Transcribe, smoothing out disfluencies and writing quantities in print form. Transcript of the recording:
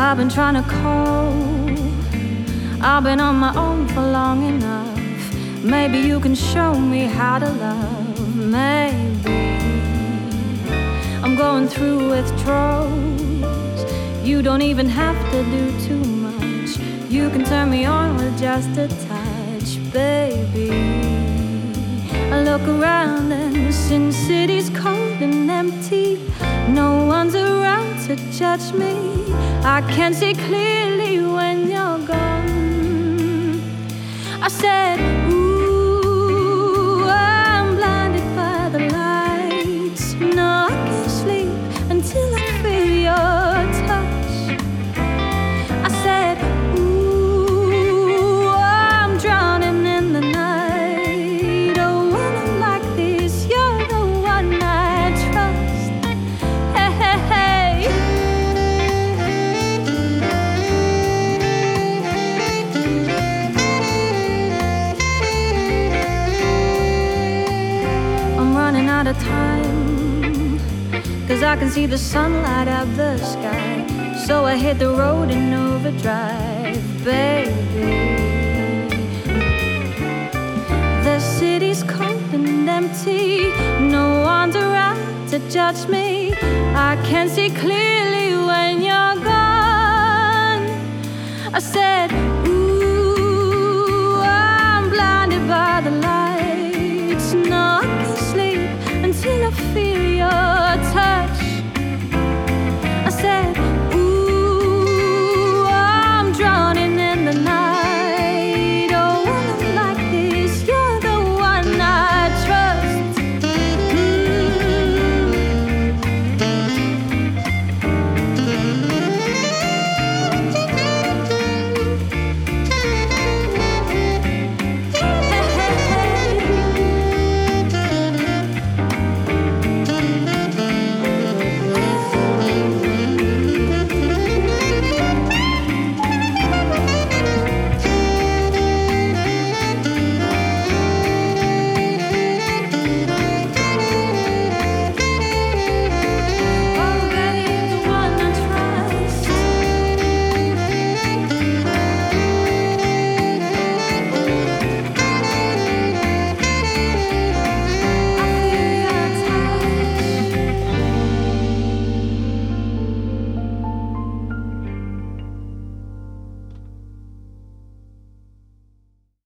I've been trying to call, I've been on my own for long enough. Maybe you can show me how to love. Maybe I'm going through withdrawals. You don't even have to do too much. You can turn me on with just a touch, baby. I look around and Sin City's cold and empty. No one's around to judge me. I can see clearly when you're gone. I said, ooh, I'm blinded by the lights. No, I can't sleep until I feel your touch. I said, ooh, I'm drowning in the night. Oh, when I'm like this, you're the one I trust. Hey, hey, hey. I'm running out of time, 'cause I can see the sunlight up the sky. So I hit the road in overdrive, baby. The city's cold and empty. No one's around to judge me. I can see clearly when you're gone. I said, ooh, I'm blinded by the light.